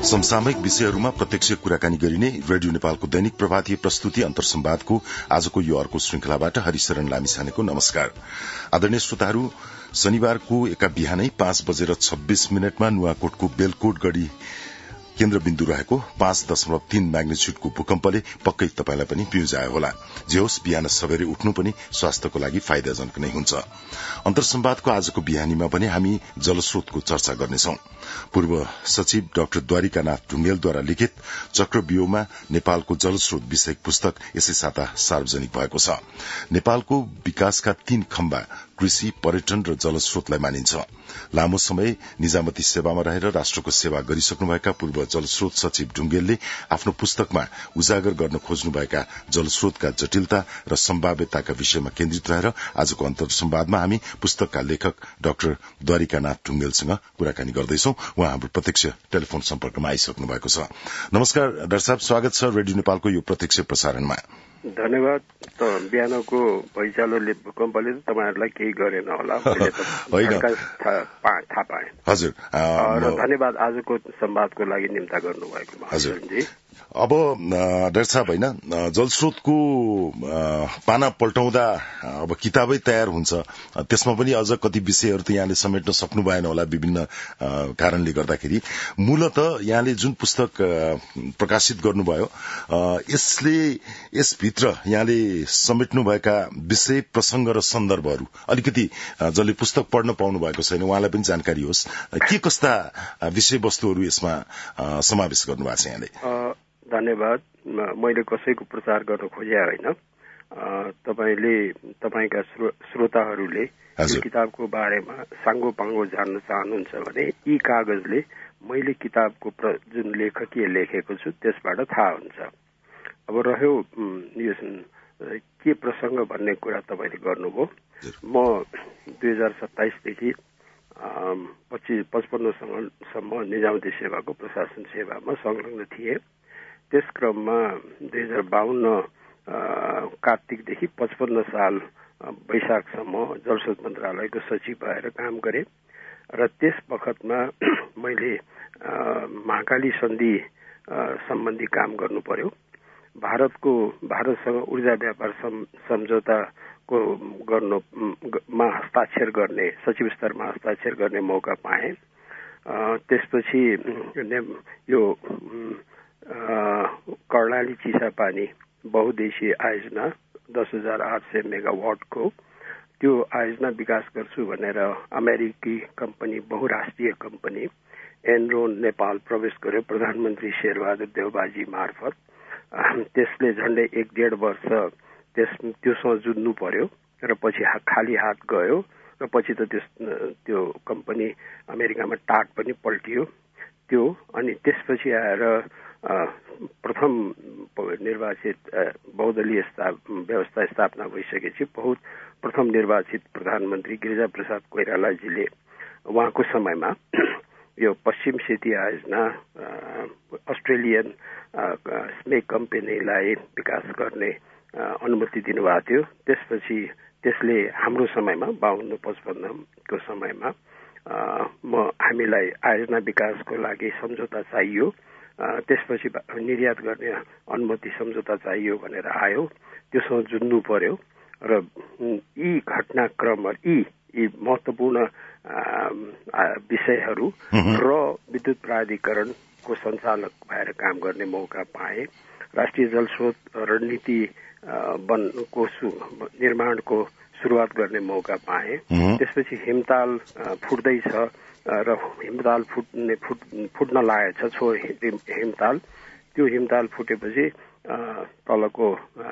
समसामयिक विषयहरूमा प्रत्यक्ष कुराकानी गरिने रेडियो नेपालको दैनिक प्रभातीय प्रस्तुति अन्तर्संवादको आजको यो अर्को श्रृंखलाबाट हरिशरण लामिछानेको नमस्कार। आदरणीय श्रोताहरू, शनिबारको एका बिहानै 5:26 नुवाकोटको बेलकोट गढ़ी केन्द्रबिन्दु रहेको 5.3 म्याग्निच्युडको भूकम्पले पक्कै तपाईलाई पनि पिउजायो होला। जे होस्, बिहान सबेरै उठ्नु पनि स्वास्थ्यको लागि फाइदाजनक नै हुन्छ। अन्तर्संवादको आजको बिहानीमा पनि हामी जलस्रोतको चर्चा गर्नेछौं। पूर्व सचिव डाक्टर द्वारिकानाथ ढुंगेलद्वारा लिखित चक्रव्यूहमा नेपालको जलस्रोत विषयक पुस्तक यसै साता सार्वजनिक भएको छ। नेपालको विकासका 3 खम्बा कृषि, पर्यटन र जलस्रोतलाई मानिन्छ। लामो समय निजामती सेवामा रहेर राष्ट्रको सेवा गरिसक्नुभएका पूर्व जलस्रोत सचिव ढुंगेलले आफ्नो पुस्तकमा उजागर गर्न खोज्नुभएका जलस्रोतका जटिलता र सम्भाव्यताका विषयमा केन्द्रित रहेर आजको अन्तर्संवादमा हामी पुस्तकका लेखक डाक्टर द्वारिकानाथ ढुंगेलसँग कुराकानी गर्दैछौं। उहाँ हाम्रो प्रत्यक्ष टेलिफोन सम्पर्कमा आइसक्नु भएको छ। नमस्कार डाक्टर साहब, स्वागत छ रेडियो नेपालको यो प्रत्यक्ष प्रसारणमा। धन्यवाद। बिहानको भैँचालोले भूकम्पले तपाईँहरूलाई केही गरेन होला, थाहा पाएँ। हजुर, र धन्यवाद आजको संवादको लागि निम्ता गर्नुभएकोमा। हजुर। अब डाक्टर साहब, होइन, जलस्रोतको पाना पल्टाउँदा अब किताबै तयार हुन्छ, त्यसमा पनि अझ कति विषयहरू त यहाँले समेट्न सक्नु भएन होला विभिन्न कारणले गर्दाखेरि। मूलत यहाँले जुन पुस्तक प्रकाशित गर्नुभयो यसभित्र यहाँले समेट्नुभएका विषय, प्रसंग र सन्दर्भहरू अलिकति जसले पुस्तक पढ्न पाउनु भएको छैन उहाँलाई पनि जानकारी होस्, के कस्ता विषयवस्तुहरू यसमा समावेश गर्नुभएको छ यहाँले? धन्यवाद। मैले कसैको प्रचार गर्न खोजे होइन। तपाईका श्रोताहरूले यो किताबको बारेमा साङ्गो पाङ्गो जान्न चाहनुहुन्छ भने यी कागजले मैले किताबको जुन लेखकीय लेखेको छु त्यसबाट थाहा हुन्छ। अब रह्यो यो के प्रसंग भन्ने कुरा तपाईँले गर्नुभयो। म 2027 देखि 55 सम्म निजामती सेवाको प्रशासन सेवामा संलग्न थिए। त्यस क्रममा 2052 कार्तिकदेखि 55 साल वैशाखसम्म जलस्रोत मन्त्रालयको सचिव भएर काम गरे र त्यस बखतमा मैले महाकाली सन्धि सम्बन्धी काम गर्नु पर्यो। भारतसँग ऊर्जा व्यापार सम्झौताको गर्नमा हस्ताक्षर गर्ने, सचिव स्तरमा हस्ताक्षर गर्ने मौका पाएँ। त्यसपछि यो कर्णाली चिसापानी बहुद्देशीय आयोजना 10,800 मेगावाटको त्यो आयोजना विकास गर्छु भनेर अमेरिकी कम्पनी, बहुराष्ट्रिय कम्पनी एनरोन नेपाल प्रवेश गर्यो प्रधानमन्त्री शेरबहादुर देउबाजी मार्फत। त्यसले झण्डै 1.5 वर्ष त्योसँग जुझ्नु पर्यो र पछि खाली हात गयो र पछि त त्यो कम्पनी अमेरिकामा टाट पनि पल्टियो त्यो। अनि त्यसपछि आएर प्रथम निर्वाचित बहुदलीय व्यवस्था स्थापना भइसकेपछि प्रथम निर्वाचित प्रधानमन्त्री गिरिजा प्रसाद कोइरालाजीले उहाँको समयमा यो पश्चिम सेती आयोजना अस्ट्रेलियन स्मेक कम्पनीलाई विकास गर्ने अनुमति दिनुभएको थियो। त्यसपछि त्यसले हाम्रो समयमा 52-55 को समयमा हामीलाई आयोजना विकासको लागि सम्झौता चाहियो, त्यसपछि निर्यात गर्ने अनुमति सम्झौता चाहियो भनेर आयो। त्योसँग जुझ्नु पर्यो र यी घटनाक्रमहरू, यी महत्त्वपूर्ण विषयहरू र विद्युत प्राधिकरणको सञ्चालक भएर काम गर्ने मौका पाएँ। राष्ट्रिय जलस्रोत रणनीति वनको निर्माणको सुरुवात गर्ने मौका पाएँ। त्यसपछि हिमताल फुट्दैछ र हिमताल फुट्न लागेको छ हिमताल। त्यो हिमताल फुटेपछि तलको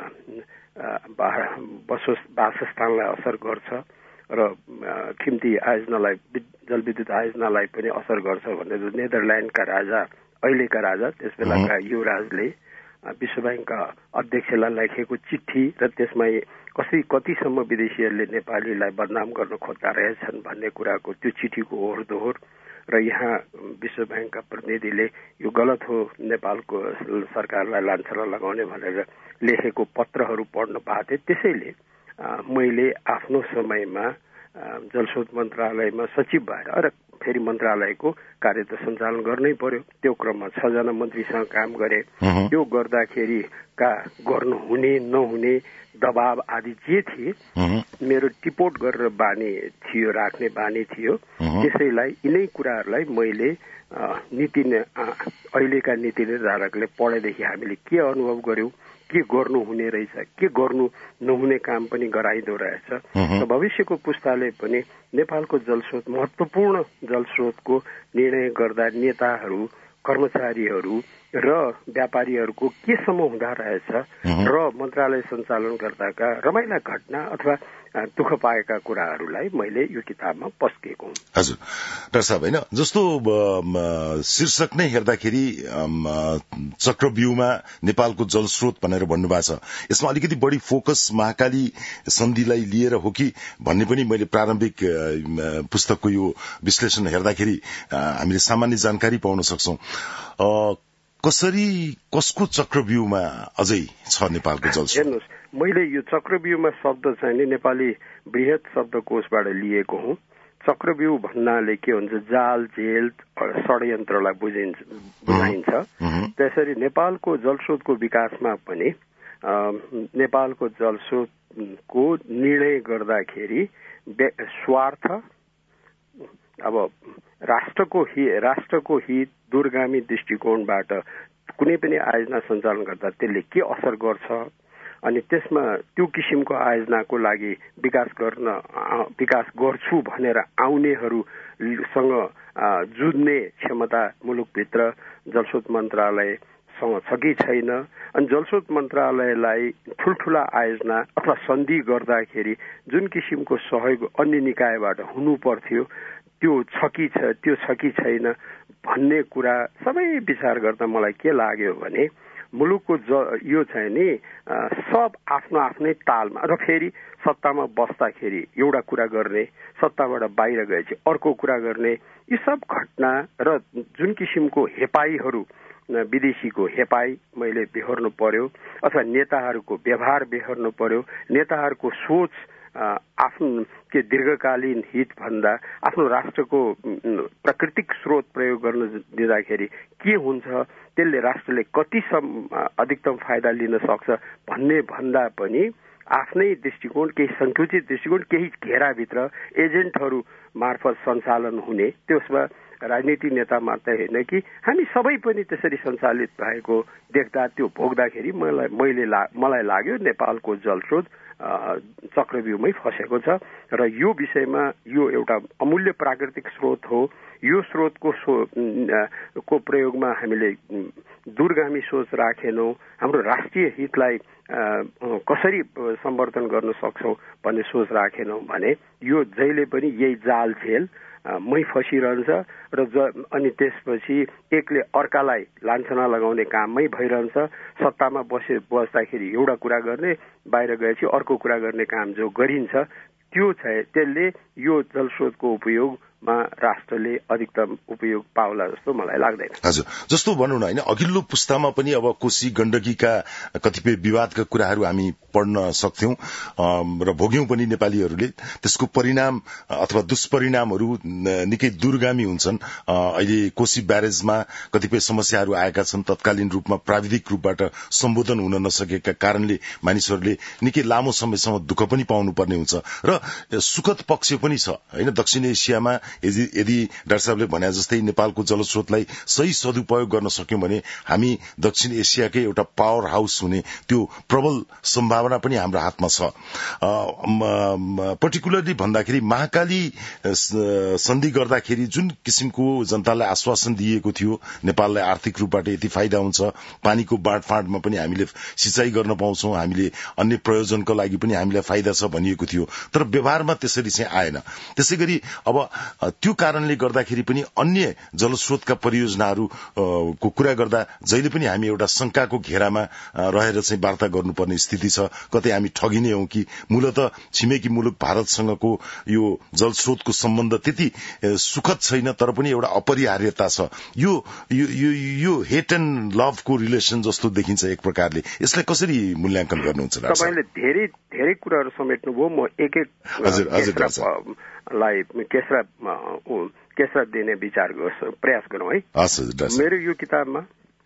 वासस्थानलाई असर गर्छ र खिम्ती आयोजनालाई, जलविद्युत आयोजनालाई पनि असर गर्छ भनेर नेदरल्यान्डका राजा, अहिलेका राजा, त्यस बेलाका युवराजले विश्व ब्याङ्कका अध्यक्षलाई लेखेको चिठी र त्यसमा कतिसम्म विदेशीहरूले नेपालीलाई बदनाम गर्न खोज्दा रहेछन् भन्ने कुराको त्यो चिठीको ओहोर दोहोर र यहाँ विश्व ब्याङ्कका प्रतिनिधिले यो गलत हो, नेपालको सरकारलाई लान्छना लगाउने भनेर लेखेको पत्रहरू पढ्न पाएको थिएँ। त्यसैले मैले आफ्नो समयमा जलस्रोत मन्त्रालयमा सचिव भएर र फेरि मन्त्रालयको कार्य त सञ्चालन गर्नै पर्यो। त्यो क्रममा 6 जना मन्त्रीसँग काम गरे। त्यो गर्दाखेरिका गर्नुहुने नहुने दबाब आदि जे थिए मेरो टिपोट गरेर राख्ने बानी थियो। त्यसैलाई यिनै कुराहरूलाई मैले अहिलेका नीति निर्धारकले पढेदेखि हामीले के अनुभव गर्यौं, के गर्नु हुने रहेछ, के गर्नु नहुने काम पनि गराइदो रहेछ र भविष्यको पुस्ताले पनि नेपालको जलस्रोत महत्वपूर्ण जलस्रोतको निर्णय गर्दा नेताहरू, कर्मचारीहरू र व्यापारीहरूको केसम्म हुँदा रहेछ र मन्त्रालय सञ्चालन गर्दाका रमाइला घटना अथवा दुःख पाएका कुराहरूलाई मैले यो किताबमा पस्केको हुँ। हजुर डाक्टर साहब, होइन जस्तो शीर्षक नै हेर्दाखेरि चक्रव्यूहमा नेपालको जलस्रोत भनेर भन्नुभएको छ, यसमा अलिकति बढी फोकस महाकाली सन्धिलाई लिएर हो कि भन्ने पनि मैले प्रारम्भिक पुस्तकको यो विश्लेषण हेर्दाखेरि हामीले सामान्य जानकारी पाउन सक्छौं। कसको चक्रव्यूहमा अझै छ नेपालको जलस्रोत? हेर्नुहोस्, मैले यो चक्रव्यूहमा शब्द चाहिँ नि नेपाली बृहत शब्दकोशबाट लिएको हुँ। चक्रव्यूह भन्नाले के हुन्छ, जाल, झेल, षड्यन्त्रलाई बुझाइन्छ। त्यसरी नेपालको जलस्रोतको विकासमा पनि नेपालको जलस्रोतको निर्णय गर्दाखेरि स्वार्थ, अब राष्ट्रको हित दूरगामी दृष्टिकोणबाट कुनै पनि आयोजना सञ्चालन गर्दा त्यसले के असर गर्छ अनि त्यसमा त्यो किसिमको आयोजनाको लागि विकास गर्छु भनेर आउनेहरूसँग जुझ्ने क्षमता मुलुकभित्र जलस्रोत मन्त्रालयसँग छ कि छैन। अनि जलस्रोत मन्त्रालयलाई ठुल्ठुला आयोजना अथवा सन्धि गर्दाखेरि जुन किसिमको सहयोग अन्य निकायबाट हुनु पर्थ्यो त्यो छ कि छैन भन्ने कुरा सबै विचार गर्दा मलाई के लाग्यो भने मुलुकको यो चाहिँ नि सब आफ्नो आफ्नै तालमा र फेरि सत्तामा बस्दाखेरि एउटा कुरा गर्ने, सत्ताबाट बाहिर गएपछि अर्को कुरा गर्ने, यी सब घटना र जुन किसिमको हेपाईहरू, विदेशीको हेपाई मैले बेहोर्नु पर्यो अथवा नेताहरूको व्यवहार बेहोर्नु पर्यो, नेताहरूको सोच आफ्नो के दीर्घकालीन हित भन्दा आफ्नो राष्ट्रको प्राकृतिक स्रोत प्रयोग गर्न दिँदाखेरि के हुन्छ, त्यसले राष्ट्रले कति अधिकतम फाइदा लिन सक्छ भन्ने भन्दा पनि आफ्नै दृष्टिकोण, केही संकुचित दृष्टिकोण, केही घेराभित्र एजेन्टहरू मार्फत सञ्चालन हुने, त्यसमा राजनीतिक नेता मात्रै होइन कि हामी सबै पनि त्यसरी सञ्चालित भएको देख्दा त्यो भोग्दाखेरि मलाई लाग्यो नेपालको जलस्रोत चक्रव्यूहमै फसेको छ र यो विषयमा यो एउटा अमूल्य प्राकृतिक स्रोत हो। यो स्रोतको प्रयोगमा हामीले दूरगामी सोच राखेनौं, हाम्रो राष्ट्रिय हितलाई कसरी सम्वर्धन गर्न सक्छौं भन्ने सोच राखेनौं भने यो जहिले पनि यही जाल झेल मै फसिरहन्छ र अनि त्यसपछि एकले अर्कालाई लान्छना लगाउने काममै भइरहन्छ। सत्तामा बस्दाखेरि एउटा कुरा गर्ने, बाहिर गएपछि अर्को कुरा गर्ने काम जो गरिन्छ त्यसले यो जलस्रोतको उपयोगमा राष्ट्रले अधिकतम उपयोग पाउला जस्तो मलाई लाग्दैन। हजुर, जस्तो भनौँ न, होइन अघिल्लो पुस्तामा पनि अब कोशी गण्डकीका कतिपय विवादका कुराहरू हामी पढ्न सक्थ्यौं र भोग्यौं पनि नेपालीहरूले। त्यसको परिणाम अथवा दुष्परिणामहरू निकै दूरगामी हुन्छन्। अहिले कोशी ब्यारेजमा कतिपय समस्याहरू आएका छन्, तत्कालीन रूपमा प्राविधिक रूपबाट सम्बोधन हुन नसकेका कारणले मानिसहरूले निकै लामो समयसम्म दुःख पनि पाउनुपर्ने हुन्छ र सुखद पक्ष पनि छ, होइन। दक्षिण एसियामा यदि डाक्टर साहबले भने जस्तै नेपालको जलस्रोतलाई सही सदुपयोग गर्न सक्यौं भने हामी दक्षिण एसियाकै एउटा पावर हाउस हुने त्यो प्रबल सम्भावना पनि हाम्रो हातमा छ। पर्टिकुलरली भन्दाखेरि महाकाली सन्धि गर्दाखेरि जुन किसिमको जनतालाई आश्वासन दिएको थियो, नेपाललाई आर्थिक रूपबाट यति फाइदा हुन्छ, पानीको बाँडफाँडमा पनि हामीले सिंचाई गर्न पाउँछौं, हामीले अन्य प्रयोजनको लागि पनि हामीलाई फाइदा छ भनिएको थियो, तर व्यवहारमा त्यसरी चाहिँ आएन। त्यसैगरी अब त्यो कारणले गर्दाखेरि पनि अन्य जलस्रोतका परियोजनाहरूको कुरा गर्दा जहिले पनि हामी एउटा शंकाको घेरामा रहेर चाहिँ वार्ता गर्नुपर्ने स्थिति छ। कतै हामी ठगिने हौं कि मूलत छिमेकी मुलुक भारतसँगको यो जलस्रोतको सम्बन्ध त्यति सुखद छैन, तर पनि एउटा अपरिहार्यता छ। यो हेट एन्ड लभको रिलेसन जस्तो देखिन्छ एक प्रकारले। यसलाई कसरी मूल्याङ्कन गर्नुहुन्छ? तपाईले धेरै कुराहरू समेट्नुभयो। म एक लाई केसरा दिने प्रयास गरौँ है। मेरो यो किताबमा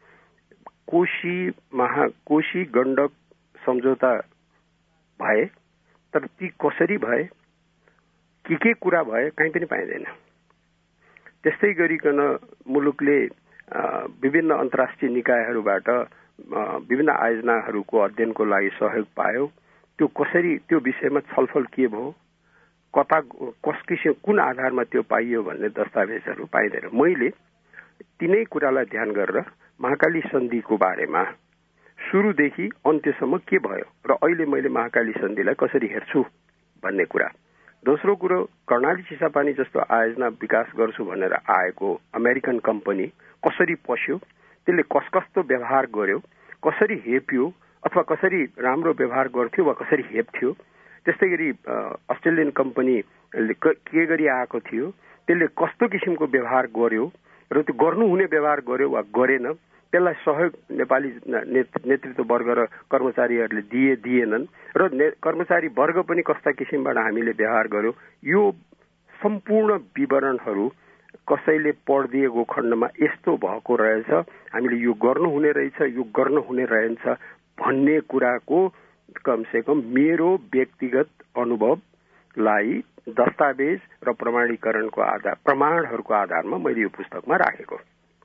कोशी गण्डक सम्झौता भए, तर ती कसरी भए, के कुरा भए कहीँ पनि पाइँदैन। त्यस्तै गरिकन मुलुकले विभिन्न अन्तर्राष्ट्रिय निकायहरूबाट विभिन्न आयोजनाहरूको अध्ययनको लागि सहयोग पायो। त्यो कसरी, त्यो विषयमा छलफल के भयो, कता कस किसिम कुन आधारमा त्यो पाइयो भन्ने दस्तावेजहरू पाइँदैन। मैले तिनै कुरालाई ध्यान गरेर महाकाली सन्धिको बारेमा सुरुदेखि अन्त्यसम्म के भयो र अहिले मैले महाकाली सन्धिलाई कसरी हेर्छु भन्ने कुरा। दोस्रो कुरो, कर्णाली चिसापानी जस्तो आयोजना विकास गर्छु भनेर आएको अमेरिकन कम्पनी कसरी पस्यो, त्यसले कस्तो व्यवहार गर्यो, कसरी हेप्यो अथवा कसरी राम्रो व्यवहार गर्थ्यो वा कसरी हेप्थ्यो। त्यस्तै गरी अस्ट्रेलियन कम्पनी के गरी आएको थियो, त्यसले कस्तो किसिमको व्यवहार गर्यो र त्यो गर्नुहुने व्यवहार गर्यो वा गरेन, त्यसलाई सहयोग नेपाली नेतृत्व वर्ग र कर्मचारीहरूले दिएनन् र कर्मचारी वर्ग पनि कस्ता किसिमबाट हामीले व्यवहार गर्यो। यो सम्पूर्ण विवरणहरू कसैले पढिदिएको खण्डमा यस्तो भएको रहेछ, हामीले यो गर्नुहुने रहेछ, यो गर्नुहुने रहेछ भन्ने कुराको कमसेकम मेरो व्यक्तिगत अनुभवलाई दस्तावेज र प्रमाणहरूको आधारमा मैले यो पुस्तकमा राखेको।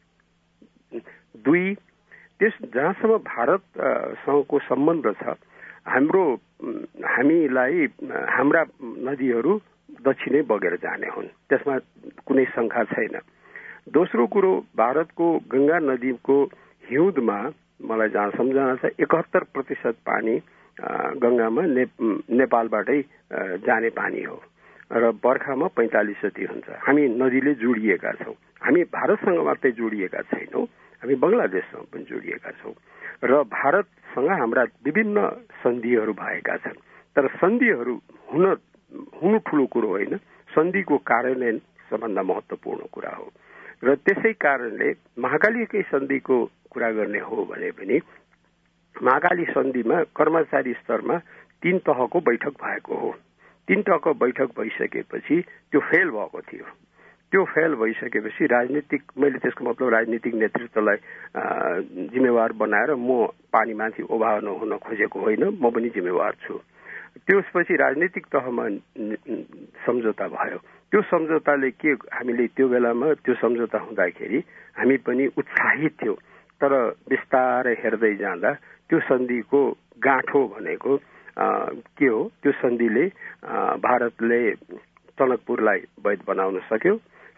2, जहाँसम्म भारतसँगको सम्बन्ध छ, हामीलाई हाम्रा नदीहरू दक्षिणै बगेर जाने हुन्, त्यसमा कुनै शंका छैन। दोस्रो कुरो, भारतको गंगा नदीको हिउँदमा मलाई जहाँ सम्झना छ 71% पानी गंगामा नेपालबाटै जाने पानी हो र बर्खामा 45 जति हुन्छ। हामी नदीले जोडिएका छौं। हामी भारतसँग मात्रै जोडिएका छैनौं, हामी बंगलादेशसँग पनि जोडिएका छौं र भारतसँग हाम्रा विभिन्न सन्धिहरू भएका छन्। तर सन्धिहरू हुनु ठूलो कुरो होइन, सन्धिको कार्यान्वयन सबभन्दा महत्त्वपूर्ण कुरा हो र त्यसै कारणले महाकालीकै सन्धिको कुरा गर्ने हो भने पनि महाकाली सन्धिमा कर्मचारी स्तरमा 3 तहको बैठक भएको हो। 3 तहको बैठक भइसकेपछि त्यो फेल भएको थियो। त्यो फेल भइसकेपछि मैले त्यसको मतलब राजनीतिक नेतृत्वलाई जिम्मेवार बनाएर म पानीमाथि उभा हुन खोजेको होइन, म पनि जिम्मेवार छु। त्यसपछि राजनीतिक तहमा सम्झौता भयो। त्यो सम्झौताले के, हामीले त्यो बेलामा त्यो सम्झौता हुँदाखेरि हामी पनि उत्साहित थियौं, तर बिस्तारै हेर्दै जाँदा त्यो सन्धिको गाँठो भनेको के हो, त्यो सन्धिले भारतले टनकपुरलाई वैध बनाउन सक्यो,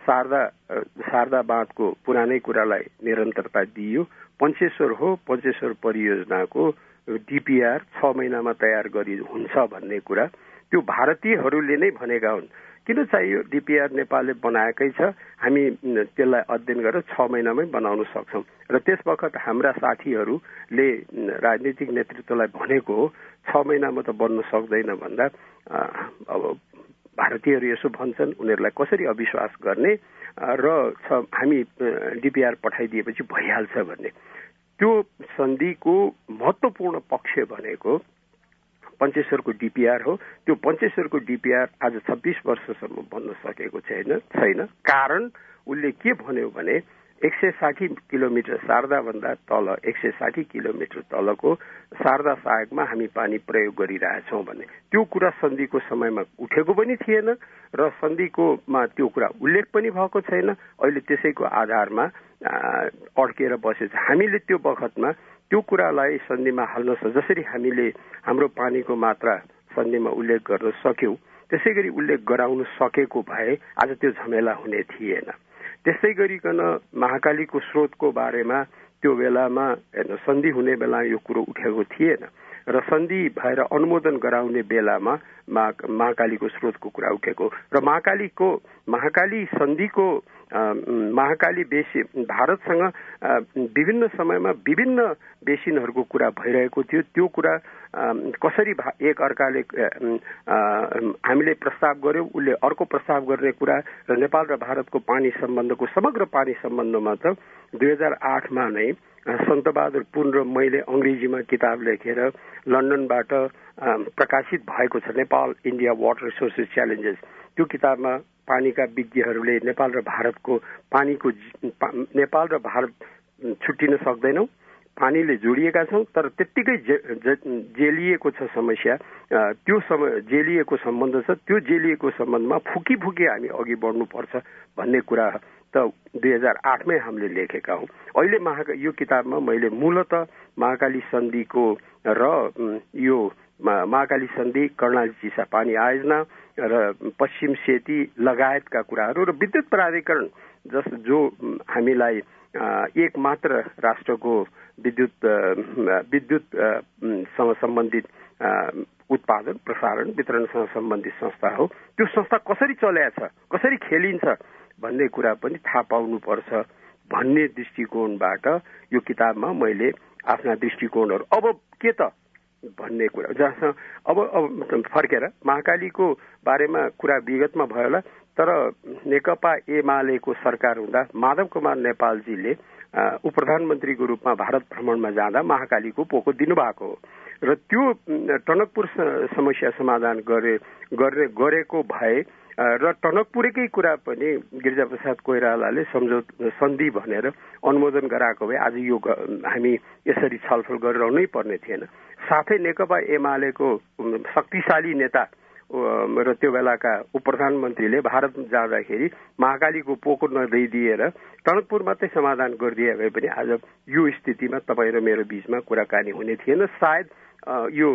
शारदा बाँधको पुरानै कुरालाई निरन्तरता दिइयो, पञ्चेश्वर परियोजनाको डीपीआर 6 महिनामा तयार हुन्छ भन्ने कुरा त्यो भारतीयहरूले नै भनेका हुन्। किन चाहियो डीपीआर? नेपालले बनाएकै छ, हामी त्यसलाई अध्ययन गरेर 6 महिनामै बनाउन सक्छौं र त्यस वखत हाम्रा साथीहरूले राजनीतिक नेतृत्वलाई भनेको हो 6 महिनामा त बन्न सक्दैन भन्दा अब भारतीयहरू यसो भन्छन्, उनीहरूलाई कसरी अविश्वास गर्ने र हामी डीपीआर पठाइदिएपछि भइहाल्छ भन्ने। त्यो सन्धिको महत्त्वपूर्ण पक्ष भनेको पञ्चेश्वरको डीपीआर हो। त्यो पञ्चेश्वरको डीपीआर आज 26 वर्षसम्म बन्न सकेको छैन। कारण उसले के भन्यो भने 160 किलोमिटर शारदाभन्दा तल 160 किलोमिटर तलको शारदा सहायकमा हामी पानी प्रयोग गरिरहेछौँ भन्ने त्यो कुरा सन्धिको समयमा उठेको पनि थिएन र सन्धिकोमा त्यो कुरा उल्लेख पनि भएको छैन। अहिले त्यसैको आधारमा अड्केर बसेछ। हामीले त्यो बखतमा त्यो कुरालाई सन्धिमा हाल्न जसरी हामीले हाम्रो पानीको मात्रा सन्धिमा उल्लेख गर्न सक्यौं, त्यसै गरी उल्लेख गराउन सकेको भए आज त्यो झमेला हुने थिएन। त्यसै गरिकन महाकालीको स्रोतको बारेमा त्यो बेलामा सन्धि हुने बेला यो कुरो उठेको थिएन र सन्धि भएर अनुमोदन गराउने बेलामा महाकालीको स्रोतको कुरा उठेको र महाकाली सन्धिको महाकाली बेसिन भारतसँग विभिन्न समयमा विभिन्न बेसिनहरूको कुरा भइरहेको थियो। त्यो कुरा कसरी एक अर्काले हामीले प्रस्ताव गर्यौं, उसले अर्को प्रस्ताव गर्ने कुरा र नेपाल र भारतको पानी सम्बन्धको समग्र पानी सम्बन्धमा त 2008 मा नै सन्तबहादुर पुन र मैले अंग्रेजीमा किताब लेखेर लन्डनबाट प्रकाशित भएको छ, Nepal India water resources challenges. त्यो किताबमा पानीका विज्ञहरूले नेपाल र भारतको पानीको नेपाल र भारत छुट्टिन सक्दैनौ, पानीले जोडिएका छौं, तर त्यत्तिकै जेलिएको छ समस्या। त्यो जेलिएको सम्बन्ध छ, त्यो जेलिएको सम्बन्धमा फुकी हामी अघि बढ्नुपर्छ भन्ने कुरा त 2008 मै हामीले लेखेका हौं। अहिले यो किताबमा मैले मूलतः महाकाली सन्धिको र यो महाकाली सन्धि, कर्णाली चिसा पानी आयोजना र पश्चिम सेती लगायतका कुराहरू र विद्युत प्राधिकरण जो हामीलाई एक मात्र राष्ट्रको विद्युतसँग सम्बन्धित उत्पादन, प्रसारण, वितरणसँग सम्बन्धित संस्था हो। त्यो संस्था कसरी चलेको छ, कसरी खेलिन्छ भन्ने कुरा पनि थाहा पाउनुपर्छ भन्ने दृष्टिकोणबाट यो किताबमा मैले आफ्ना दृष्टिकोणहरू अब के त भन्ने कुरा जहाँ अब फर्केर महाकालीको बारेमा कुरा विगतमा भयो होला, तर नेकपा एमालेको सरकार हुँदा माधव कुमार नेपालजीले उपप्रधानमन्त्रीको रूपमा भारत भ्रमणमा जाँदा महाकालीको पोको दिनुभएको हो र त्यो टनकपुर समस्या समाधान गरेको भए र टनकपुरकै कुरा पनि गिरिजाप्रसाद कोइरालाले सन्धि भनेर अनुमोदन गराएको भए आज यो हामी यसरी छलफल गरिरहनै पर्ने थिएन। साथै नेकपा एमालेको शक्तिशाली नेता र त्यो बेलाका उपप्रधानमन्त्रीले भारत जाँदाखेरि महाकालीको पोको नदिएर टनकपुर मात्रै समाधान गरिदिए भए पनि आज यो स्थितिमा तपाईँ र मेरो बीचमा कुराकानी हुने थिएन। सायद यो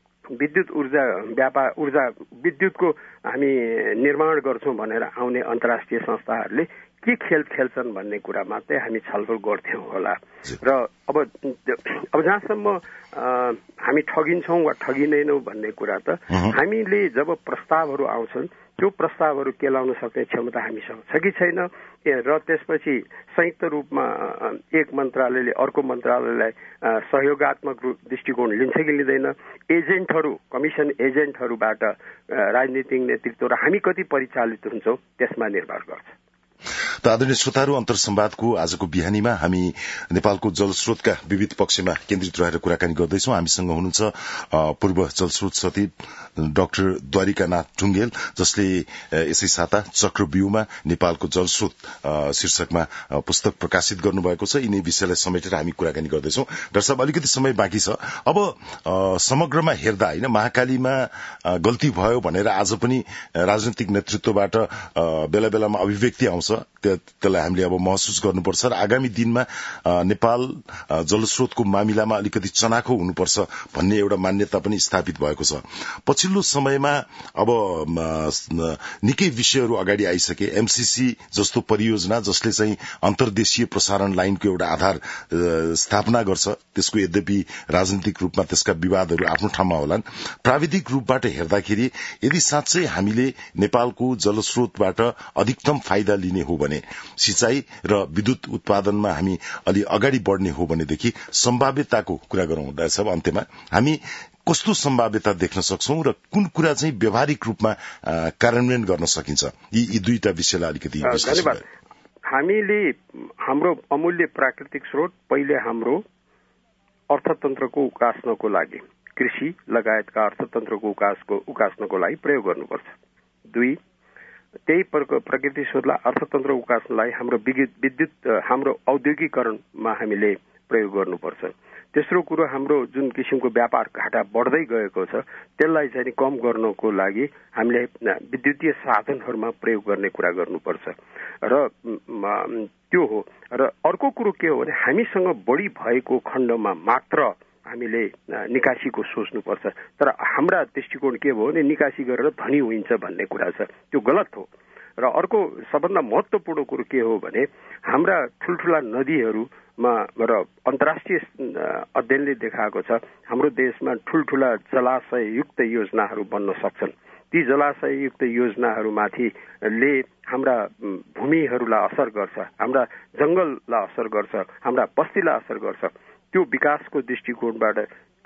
विद्युतको हामी निर्माण गर्छौं भनेर आउने अन्तर्राष्ट्रिय संस्थाहरूले के खेल खेल्छन् भन्ने कुरा मात्रै हामी छलफल गर्थ्यौं होला। र अब जहाँसम्म हामी ठगिन्छौं वा ठगिँदैनौं भन्ने कुरा त हामीले जब प्रस्तावहरू आउँछन् त्यो प्रस्तावहरू केलाउन सक्ने क्षमता हामीसँग छ कि छैन र त्यसपछि संयुक्त रूपमा एक मन्त्रालयले अर्को मन्त्रालयलाई सहयोगात्मक दृष्टिकोण लिन्छ कि लिँदैन, एजेन्टहरू, कमिसन एजेन्टहरूबाट राजनीतिक नेतृत्व र हामी कति परिचालित हुन्छौं त्यसमा निर्भर गर्छ। त आदरणीय श्रोताहरू, अन्तर्संवादको आजको बिहानीमा हामी नेपालको जलस्रोतका विविध पक्षमा केन्द्रित रहेर कुराकानी गर्दैछौं। हामीसँग हुनुहुन्छ पूर्व जलस्रोत सचिव डाक्टर द्वारिकानाथ ढुङ्गेल, जसले यसै साता चक्रव्यूहमा नेपालको जलस्रोत शीर्षकमा पुस्तक प्रकाशित गर्नुभएको छ। यिनै विषयलाई समेटेर हामी कुराकानी गर्दैछौं। डाक्टर साहब, अलिकति समय बाँकी छ। अब समग्रमा हेर्दा होइन, महाकालीमा गल्ती भयो भनेर आज पनि राजनैतिक नेतृत्वबाट बेला बेलामा अभिव्यक्ति आउँछ, त्यसलाई हामीले अब महसुस गर्नुपर्छ र आगामी दिनमा नेपाल जलस्रोतको मामिलामा अलिकति चनाखो हुनुपर्छ भन्ने एउटा मान्यता पनि स्थापित भएको छ। पछिल्लो समयमा अब निकै विषयहरू अगाडि आइसके। एमसीसी जस्तो परियोजना जसले चाहिँ अन्तर्देशीय प्रसारण लाइनको एउटा आधार स्थापना गर्छ, त्यसको यद्यपि राजनीतिक रूपमा त्यसका विवादहरू आफ्नो ठाउँमा होलान्। प्राविधिक रूपबाट हेर्दाखेरि यदि साँच्चै हामीले नेपालको जलस्रोतबाट अधिकतम फाइदा लिने हो भने, सिंचाई र विद्युत उत्पादनमा हामी अलि अगाडि बढ़ने हो भनेदेखि सम्भाव्यताको कुरा गरौं। डाक्टर साहब, अन्त्यमा हामी कस्तो सम्भाव्यता देख्न सक्छौं र कुन कुरा चाहिँ व्यावहारिक रूपमा कार्यान्वयन गर्न सकिन्छ, यी दुईटा विषयलाई अलिकति धन्यवाद। हामीले हाम्रो अमूल्य प्राकृतिक स्रोत पहिले हाम्रो अर्थतन्त्रको उकास्नको लागि, कृषि लगायतका अर्थतन्त्रको उकास्नको लागि प्रयोग गर्नुपर्छ। दुई, त्यही प्रकृति स्रोतलाई अर्थतन्त्र उकास्नलाई हाम्रो विद्युत हाम्रो औद्योगिकरणमा हामीले प्रयोग गर्नुपर्छ। तेस्रो कुरो, हाम्रो जुन किसिमको व्यापार घाटा बढ्दै गएको छ त्यसलाई चाहिँ कम गर्नको लागि हामीले विद्युतीय साधनहरूमा प्रयोग गर्ने कुरा गर्नुपर्छ र त्यो हो। र अर्को कुरो के हो भने हामीसँग बढी भएको खण्डमा मात्र हामीले निकासीको सोच्नुपर्छ। तर हाम्रा दृष्टिकोण के भयो भने निकासी गरेर धनी होइन्छ भन्ने कुरा छ, त्यो गलत हो। र अर्को सबभन्दा महत्त्वपूर्ण कुरो के हो भने हाम्रा ठुल्ठुला नदीहरूमा र अन्तर्राष्ट्रिय अध्ययनले देखाएको छ हाम्रो देशमा ठुल्ठुला जलाशययुक्त योजनाहरू बन्न सक्छन्। ती जलाशययुक्त योजनाहरूमाथिले हाम्रा भूमिहरूलाई असर गर्छ, हाम्रा जंगललाई असर गर्छ, हाम्रा बस्तीलाई असर गर्छ। त्यो विकासको दृष्टिकोणबाट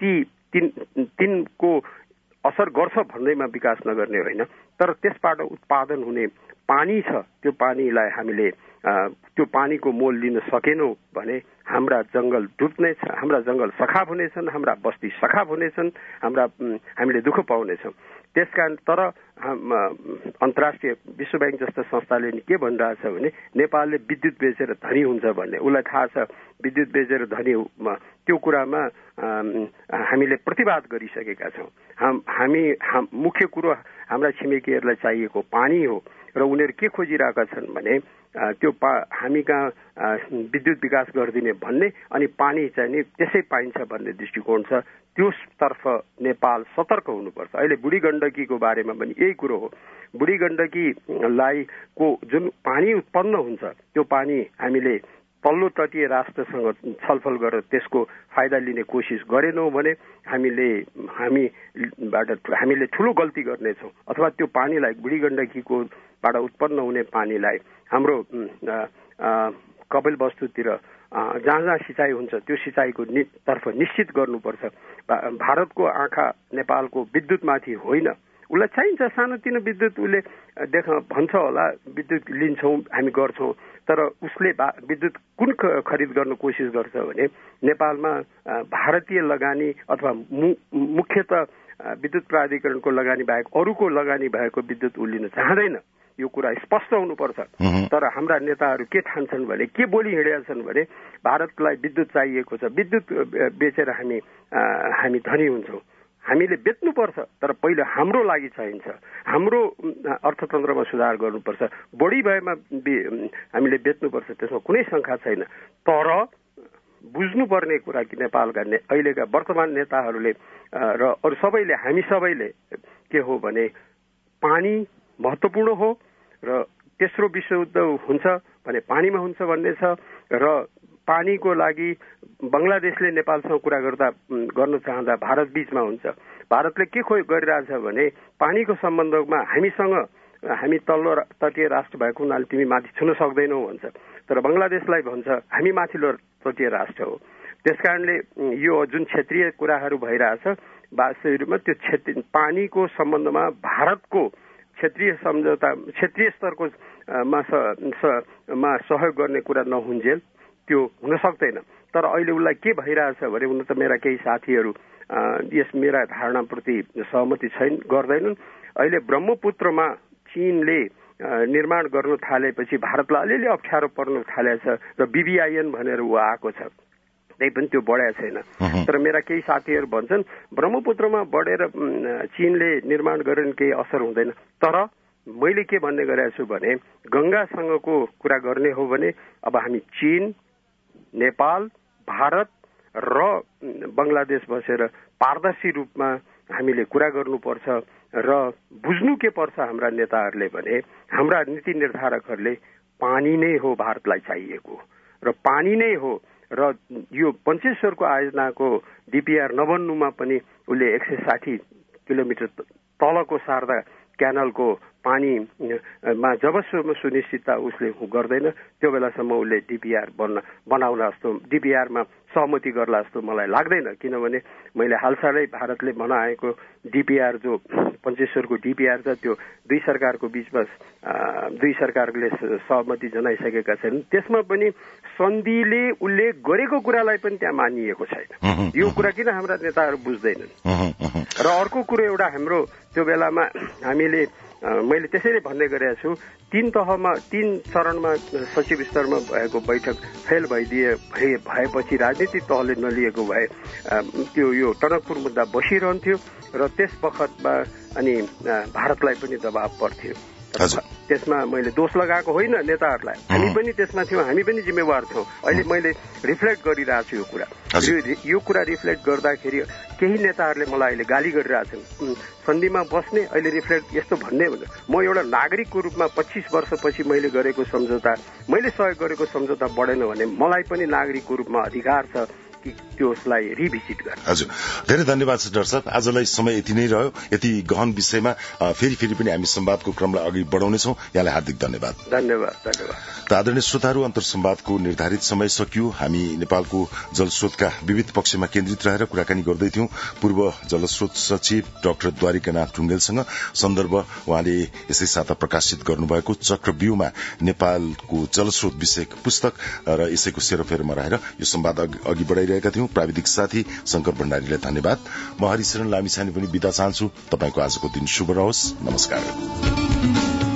तिनको असर गर्छ भन्दैमा विकास नगर्ने होइन, तर त्यसबाट उत्पादन हुने पानी छ, त्यो पानीलाई हामीले त्यो पानीको मोल लिन सकेनौं भने हाम्रा जंगल डुब्नेछ, हाम्रा जंगल सखाप हुनेछन्, हाम्रा बस्ती सखाप हुनेछन्, हामीले दुःख पाउनेछौँ। त्यसकारण तर अन्तर्राष्ट्रिय विश्व बैंक जस्ता संस्थाले के भनिरहेछ भने नेपालले विद्युत बेचेर धनी हुन्छ भन्ने। उसलाई थाहा छ विद्युत बेचेर धनी त्यो कुरामा हामीले प्रतिवाद गरिसकेका छौँ। मुख्य कुरो हाम्रा छिमेकीहरूलाई चाहिएको पानी हो र उनीहरू के खोजिरहेका छन् भने त्यो हामी कहाँ विद्युत विकास गरिदिने भन्ने अनि पानी चाहिँ नि त्यसै पाइन्छ भन्ने दृष्टिकोण छ। त्यसतर्फ नेपाल सतर्क हुनुपर्छ। अहिले बुढी गण्डकीको बारेमा पनि यही कुरो हो। बुढी गण्डकीलाई को जुन पानी उत्पन्न हुन्छ त्यो पानी हामीले तल्लो तटीय राष्ट्रसँग छलफल गरेर त्यसको फाइदा लिने कोसिस गरेनौं भने हामीले ठूलो गल्ती गर्नेछौँ। अथवा त्यो पानीलाई बुढी गण्डकीकोबाट उत्पन्न हुने पानीलाई हाम्रो कपिलवस्तुतिर जहाँ सिँचाइ हुन्छ त्यो सिँचाइको तर्फ निश्चित गर्नुपर्छ। भारतको आँखा नेपालको विद्युतमाथि होइन, उसलाई चाहिन्छ सानोतिनो विद्युत, उसले भन्छ होला विद्युत लिन्छौँ हामी गर्छौँ, तर उसले विद्युत कुन खरिद गर्न कोसिस गर्छ भने नेपालमा भारतीय लगानी अथवा मुख्यतः विद्युत प्राधिकरणको लगानी बाहेक अरूको लगानी भएको विद्युत ऊ लिन चाहँदैन। यो कुरा स्पष्ट हुनुपर्छ। तर हाम्रा नेताहरू के ठान्छन् भने के बोली हिँडेका छन् भने भारतलाई विद्युत चाहिएको छ, विद्युत बेचेर हामी धनी हुन्छौँ। हामीले बेच्नुपर्छ, तर पहिला हाम्रो लागि चाहिन्छ, हाम्रो अर्थतन्त्रमा सुधार गर्नुपर्छ। बढी भएमा हामीले बेच्नुपर्छ, त्यसमा कुनै शङ्का छैन। तर बुझ्नुपर्ने कुरा कि नेपालका अहिलेका वर्तमान नेताहरूले र अरू सबैले हामी सबैले के हो भने पानी महत्त्वपूर्ण हो र तेस्रो विश्वयुद्ध हुन्छ भने पानीमा हुन्छ भन्ने छ। र पानीको लागि बङ्गलादेशले नेपालसँग कुरा गर्न चाहँदा भारत बीचमा हुन्छ। भारतले के गरिरहेछ भने पानीको सम्बन्धमा हामी तल्लो तटीय राष्ट्र भएको हुनाले तिमी माथि छुन सक्दैनौ भन्छ, तर बङ्गलादेशलाई भन्छ हामी माथिल्लो तटीय राष्ट्र हो। त्यसकारणले यो जुन क्षेत्रीय कुराहरू भइरहेछ वास्तवमा त्यो पानीको सम्बन्धमा भारतको क्षेत्रीय सम्झौता क्षेत्रीय स्तरको मा सहयोग गर्ने कुरा नहुन्जेल त्यो हुन सक्दैन। तर अहिले उसलाई के भइरहेछ भने हुन त मेरा केही साथीहरू यस मेरा धारणाप्रति सहमति गर्दैनन्। अहिले ब्रह्मपुत्रमा चीनले निर्माण गर्न थालेपछि भारतलाई अलिअलि अप्ठ्यारो पर्न थालेछ र BBIN भनेर ऊ आएको छ, त्यही पनि त्यो बढाएको छैन। तर मेरा केही साथीहरू भन्छन् ब्रह्मपुत्रमा बढेर चीनले निर्माण गरेर केही असर हुँदैन। तर मैले के भन्ने गरेको छु भने गंगासँगको कुरा गर्ने हो भने अब हामी चीन, नेपाल, भारत र बङ्गलादेश बसेर पारदर्शी रूपमा हामीले कुरा गर्नुपर्छ र बुझ्नु के पर्छ हाम्रा नेताहरूले भने हाम्रा नीति निर्धारकहरूले पानी नै हो भारतलाई चाहिएको र पानी नै हो। र यो पञ्चेश्वरको आयोजनाको DPR नबन्नुमा पनि उसले 160 किलोमिटर तलको शारदा क्यानलको पानीमा जबसम्म सुनिश्चितता उसले गर्दैन त्यो बेलासम्म उसले DPR बनाउला जस्तो DPRमा सहमति गर्ला जस्तो मलाई लाग्दैन। किनभने मैले हालसालै भारतले बनाएको DPR जो पञ्चेश्वरको DPR छ त्यो दुई सरकारको बीचमा दुई सरकारले सहमति जनाइसकेका छन्। त्यसमा पनि सन्धिले उल्लेख गरेको कुरालाई पनि त्यहाँ मानिएको छैन। यो कुरा किन हाम्रा नेताहरू बुझ्दैनन्। र अर्को कुरो एउटा हाम्रो त्यो बेलामा मैले त्यसैले भन्ने गरेको छु 3 चरणमा सचिव स्तरमा भएको बैठक फेल भएपछि राजनीतिक तहले नलिएको भए त्यो यो टनकपुर मुद्दा बसिरहन्थ्यो र त्यस बखतमा अनि भारतलाई पनि दबाव पर्थ्यो। त्यसमा मैले दोष लगाएको होइन नेताहरूलाई, हामी पनि त्यसमा थियौँ, हामी पनि जिम्मेवार थियौँ। अहिले मैले रिफ्लेक्ट गरिरहेको छु यो कुरा। यो कुरा रिफ्लेक्ट गर्दाखेरि केही नेताहरूले मलाई अहिले गाली गरिरहेछन्, सन्धिमा बस्ने अहिले रिफ्लेक्ट यस्तो भन्ने। म एउटा नागरिकको रूपमा 25 वर्षपछि मैले गरेको सम्झौता, मैले सहयोग गरेको सम्झौता बढेन भने मलाई पनि नागरिकको रूपमा अधिकार छ कि त्यसलाई रिभिजिट गर्ने। हजुर, धेरै धन्यवाद छ डाक्टर साहब। आजलाई समय यति नै रह्यो। यति गहन विषयमा फेरि पनि हामी संवादको क्रमलाई अघि बढाउनेछौँ। यहाँलाई हार्दिक धन्यवाद। धन्यवाद। आदरणीय श्रोताहरू, अन्तर्संवादको निर्धारित समय सकियो। हामी नेपालको जलस्रोतका विविध पक्षमा केन्द्रित रहेर कुराकानी गर्दै थियौं। पूर्व जलस्रोत सचिव डाक्टर द्वारिकानाथ ढुङ्गेलसँग। सन्दर्भ उहाँले यसै साता प्रकाशित गर्नुभएको चक्रव्यूहमा नेपालको जलस्रोत विषयक पुस्तक र यसैको सेरोफेरोमा रहेर यो संवाद अघि बढ़ाइरहेका थियौं। प्राविधिक साथी शंकर भण्डारीलाई धन्यवाद। म हरिशरण लामिछाने पनि बिदा चाहन्छु। तपाईंको आजको दिन शुभ रहोस्। नमस्कार।